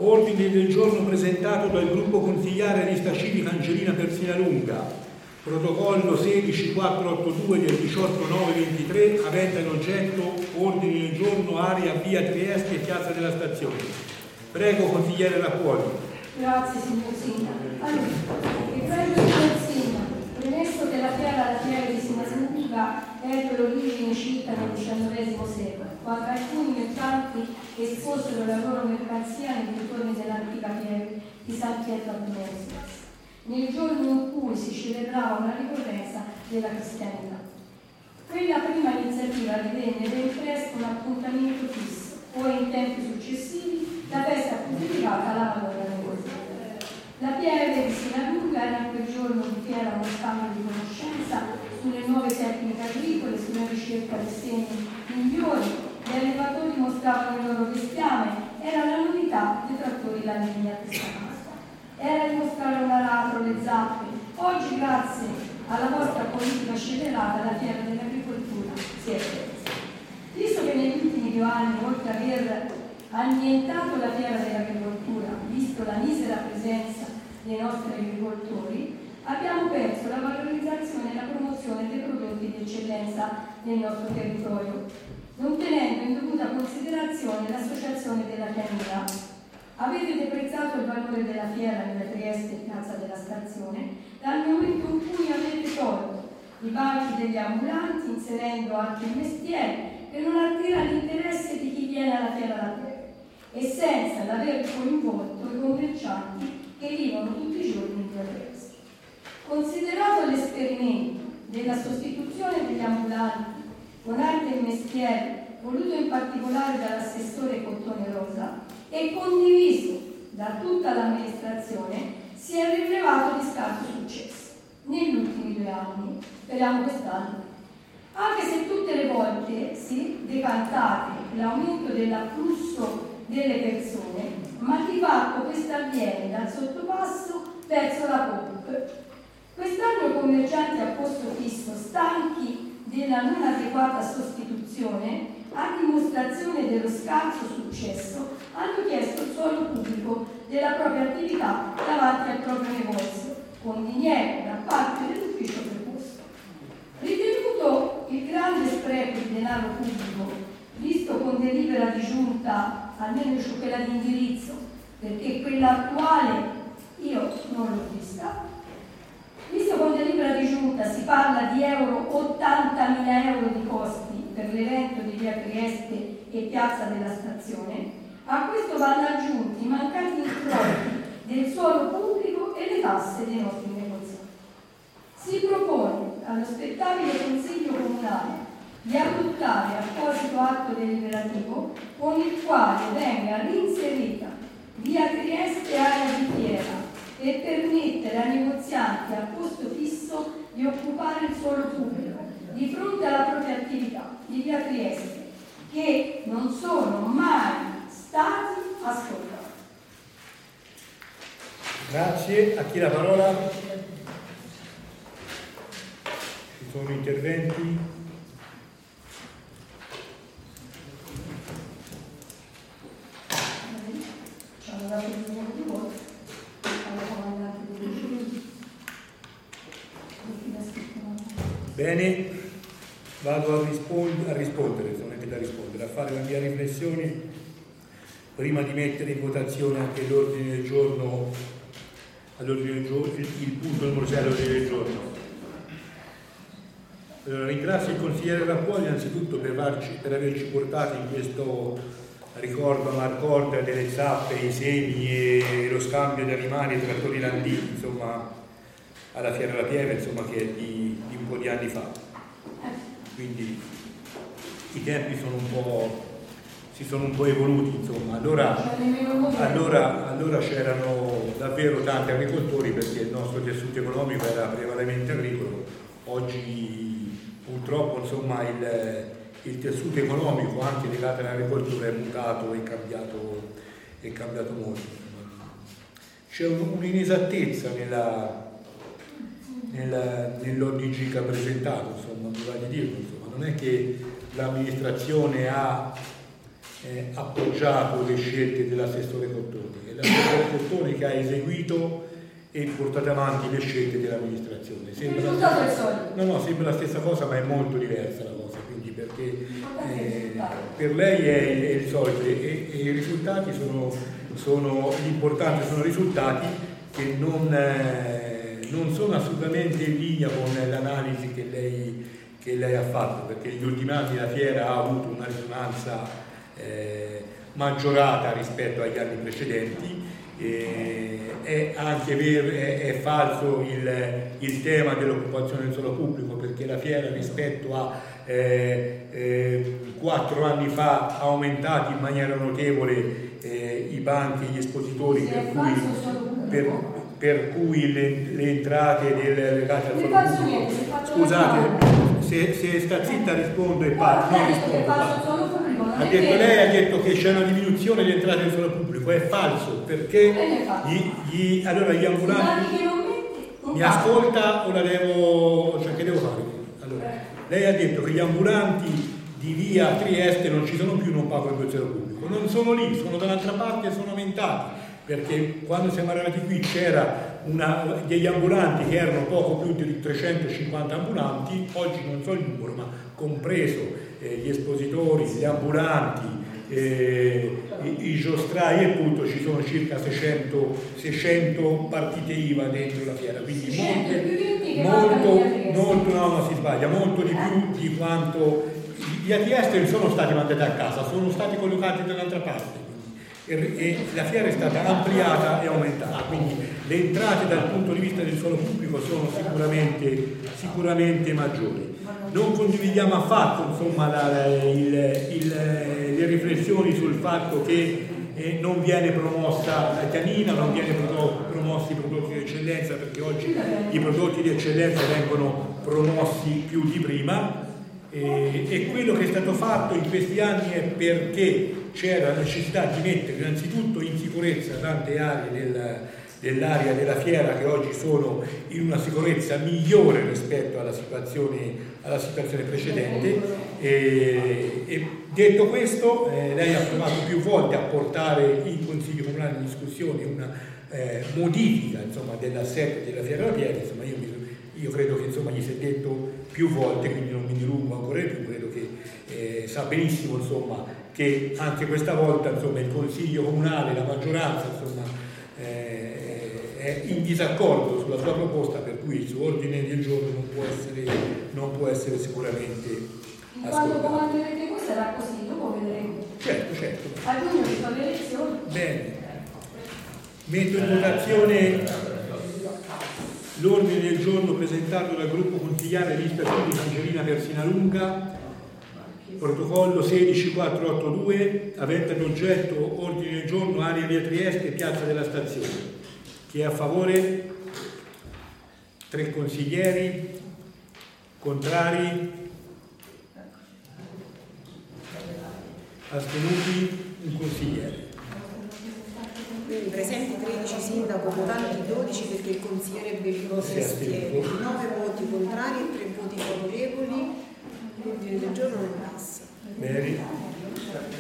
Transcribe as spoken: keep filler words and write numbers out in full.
Ordine del giorno presentato dal gruppo consigliare Lista Civica Angelina Persinalunga, protocollo sedici quattrocentottantadue del diciotto nove ventitré, avente in oggetto ordine del giorno area via Trieste e piazza della stazione. Prego consigliere Rappuoli. Grazie signor Sindaco. Allora, vi prego signor Sindaco, premesso che la fiera alla fiera di Sinalunga è l'origine circa nel diciannovesimo secolo, quando alcuni mercanti esposero la loro mercanzia nei dintorni dell'antica fiera di San Pietro a Venezia, nel giorno in cui si celebrava una ricorrenza della cristianità. Quella prima iniziativa divenne ben presto un appuntamento fisso, o in tempi successivi la festa fu dedicata alla Madonna del Cortile. La pieve di Sinalunga era quel giorno di fiera uno scambio di conoscenza sulle nuove tecniche agricole, sulla ricerca di semi migliori. Gli allevatori mostravano il loro bestiame, era la novità dei trattori da legna a questa Pasqua. Era dimostrare un aratro, le zappe. Oggi, grazie alla vostra politica scellerata, la fiera dell'agricoltura si è persa. Visto che negli ultimi due anni, oltre ad aver annientato la fiera dell'agricoltura, visto la misera presenza dei nostri agricoltori, abbiamo perso la valorizzazione e la promozione dei prodotti di eccellenza nel nostro territorio, non tenendo in dovuta considerazione l'associazione della pianura. Avete deprezzato il valore della fiera nella Trieste e piazza della stazione dal momento in cui avete tolto i banchi degli ambulanti, inserendo anche il mestiere, per non attira l'interesse di chi viene alla fiera da te, e senza l'aver coinvolto i commercianti che vivono tutti i giorni in via Trieste. Considerato l'esperimento della sostituzione degli ambulanti con arte e mestiere, voluto in particolare dall'assessore Cottone Rosa e condiviso da tutta l'amministrazione, si è rivelato di scarso successo negli ultimi due anni, speriamo quest'anno. Anche se tutte le volte si decantate l'aumento dell'afflusso delle persone, ma di fatto questo avviene dal sottopasso verso la pompa. Quest'anno i commercianti a posto fisso, stanchi della non adeguata sostituzione, a dimostrazione dello scarso successo, hanno chiesto il suolo pubblico della propria attività davanti al proprio negozio, con diniego da parte dell'ufficio preposto. Ritenuto il grande spreco di denaro pubblico, visto con delibera di giunta, almeno su quella di indirizzo, perché quella attuale io non l'ho vista, visto con delibera di giunta si parla di euro ottantamila euro di costi per l'evento di via Trieste e piazza della stazione, a questo vanno aggiunti i mancati introiti del suolo pubblico e le tasse dei nostri negozianti. Si propone allo spettabile Consiglio Comunale di adottare apposito atto deliberativo con il quale venga reinserita via Trieste area di fiera per permettere ai negozianti a posto fisso di occupare il suolo pubblico di fronte alla propria attività di via Trieste, che non sono mai stati ascoltati. Grazie. A chi la parola? Ci sono interventi? Ci hanno dato il numero di voto alla comandante delle giurie. Bene, vado a, rispond- a rispondere, non è che da rispondere, a fare la mia riflessione prima di mettere in votazione anche l'ordine del giorno, all'ordine del giorno il, il punto numero sei all'ordine del giorno. Eh, ringrazio il consigliere Rappuoli innanzitutto per, averci, per averci portato in questo ricordo a Marcorda delle zappe, i semi e lo scambio di animali tra trattori landini, insomma, alla Fiera della Pieve, insomma, che è di, di un po' di anni fa. Quindi i tempi sono un po', si sono un po' evoluti, insomma. Allora, allora, allora c'erano davvero tanti agricoltori perché il nostro tessuto economico era prevalentemente agricolo. Oggi purtroppo, insomma, il, il tessuto economico anche legato all'agricoltura è mutato e cambiato, è cambiato molto. C'è un'inesattezza nella nell'O D G che ha presentato, insomma, mi va di dirlo, insomma, non è che l'amministrazione ha eh, appoggiato le scelte dell'assessore Cottoni, è l'assessore Cottoni che ha eseguito e portato avanti le scelte dell'amministrazione. Sembra, no, no, sembra la stessa cosa, ma è molto diversa la cosa, quindi perché eh, per lei è, è il solito e, e i risultati sono, sono l'importante, sono risultati che non, eh, non sono assolutamente in linea con l'analisi che lei, che lei ha fatto, perché negli ultimi anni la fiera ha avuto una risonanza eh, maggiorata rispetto agli anni precedenti. Eh, è anche vero, è, è falso il, il tema dell'occupazione del suolo pubblico, perché la fiera rispetto a eh, eh, quattro anni fa ha aumentato in maniera notevole eh, i banchi, gli espositori, per cui, per, per cui le, le entrate del, legate al suolo pubblico. Scusate, se, se sta zitta rispondo e parlo, non rispondo. Parlo. Ha detto, lei ha detto che c'è una diminuzione di entrate del suolo pubblico, è falso, perché gli, gli, allora gli ambulanti mi ascolta o la devo, cioè che devo fare? Allora, lei ha detto che gli ambulanti di via Trieste non ci sono più, non pagano il suolo pubblico, non sono lì, sono dall'altra parte e sono aumentati, perché quando siamo arrivati qui c'era una, degli ambulanti che erano poco più di trecentocinquanta ambulanti, oggi non so il numero, ma compreso eh, gli espositori, gli ambulanti, eh, i, i giostrai e tutto, ci sono circa seicento, seicento partite I V A dentro la fiera, quindi molte, molto, molto, no, no, si sbaglia, molto di più di quanto gli A T S non sono stati mandati a casa, sono stati collocati dall'altra parte. E la fiera è stata ampliata e aumentata, quindi le entrate dal punto di vista del suolo pubblico sono sicuramente, sicuramente maggiori. Non condividiamo affatto insomma, la, il, il, le riflessioni sul fatto che eh, non viene promossa la canina, non viene promossi i prodotti di eccellenza, perché oggi i prodotti di eccellenza vengono promossi più di prima. E, e quello che è stato fatto in questi anni è perché c'era la necessità di mettere innanzitutto in sicurezza tante aree del, dell'area della fiera che oggi sono in una sicurezza migliore rispetto alla situazione, alla situazione precedente. E, e detto questo, eh, lei ha provato più volte a portare in Consiglio Comunale in discussione una eh, modifica insomma, dell'assetto della fiera della Pieve. Insomma, io, io credo che insomma, gli si è detto più volte, quindi non mi dilungo ancora di più, credo che eh, sa benissimo insomma, che anche questa volta insomma, il Consiglio Comunale, la maggioranza insomma, eh, è in disaccordo sulla sua proposta, per cui il suo ordine del giorno non può essere, non può essere sicuramente ascoltato. Quando comanderete voi sarà così, dopo vedremo. Certo, certo. A giugno ci sono le elezioni. Bene. Metto in votazione l'ordine del giorno presentato dal gruppo consigliare lista di Angelina Persinalunga, protocollo sedici quattrocentottantadue, avente ad oggetto ordine del giorno area via Trieste e piazza della stazione. Chi è a favore? Tre consiglieri. Contrari? Astenuti? Un consigliere. Quindi presenti tredici, sindaco, votanti dodici perché il consigliere Bellino si astiene, nove voti contrari e tre voti favorevoli, l'ordine del giorno non passa. Bene.